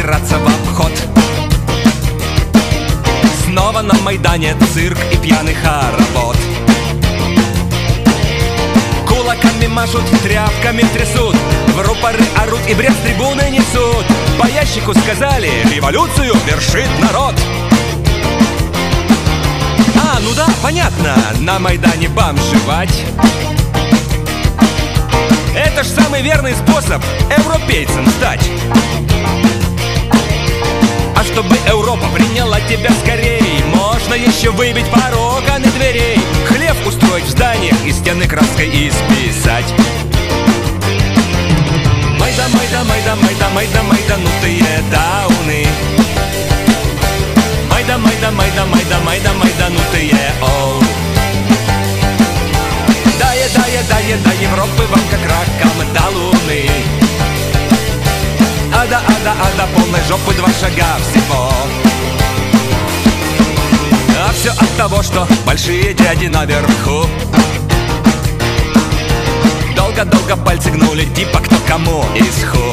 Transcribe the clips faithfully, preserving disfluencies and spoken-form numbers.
собираться в обход. Снова на Майдане цирк и пьяный хоровод. Кулаками машут, тряпками трясут, в рупоры орут и бред с трибуны несут. По ящику сказали: революцию вершит народ. А, ну да, понятно, на Майдане бомжевать. Это ж самый верный способ европейцам стать. А чтобы Европа приняла тебя скорей, можно еще выбить пару окон и дверей, хлеб устроить в зданиях и стены краской исписать. Майда, майда, майда, майда, майда, майданутые дауны. Майда, майда, майда, майда, майда, майданутые, оу. Дае, дае, дае, до Европы вам как раком до Луны. Ада, ада, ада, полной жопы два шага всего. А все от того, что большие дяди наверху долго-долго пальцы гнули, типа кто кому исху.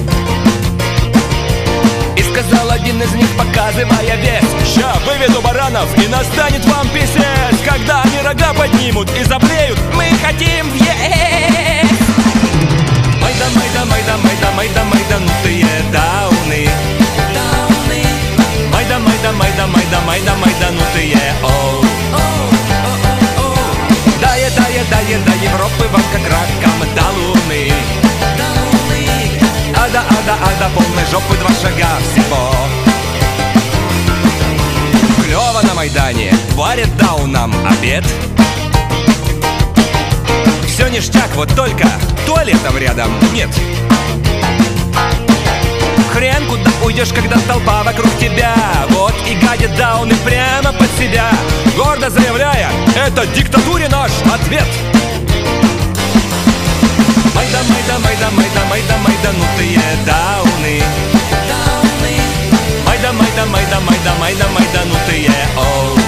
И сказал один из них, показывая вес: ща выведу баранов и настанет вам писец. Когда они рога поднимут и заблеют: мы хотим в ЕС. Майда, майда, майда, майда, майда, майданутые дауны. Майда, майда, майда, майда, майда, майданутые, оу. Дае, дае, дае, до Европы вам как раком до Луны. Ада, ада, ада, полной жопы два шага всего. Клево на Майдане, варят даунам обед. Все ништяк, вот только туалетов рядом нет. Хрен куда уйдешь, когда толпа вокруг тебя. Вот и гадят дауны прямо под себя, гордо заявляя: это диктатуре наш ответ. Майда, майда, майда, майда, майда, майданутые дауны. Майда, майда, майда, майда, майда, майданутые, оу.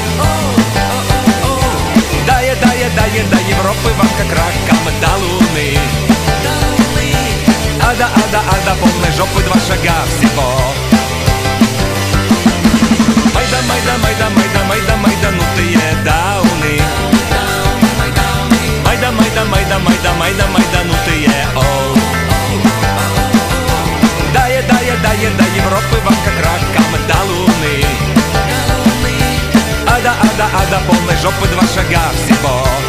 Дае, дае, дае, до Европы вам как раком до Луны. Ада, ада, ада, полной жопы два шага всего. Майда, майда, майда, майда, майда, майданутые дауны. Майда, майда, майда, майда, майда, майданутые, оу. Дае, дае, дае, до Европы вам как раком до Луны. Ада, ада, ада, полной жопы два шага всего.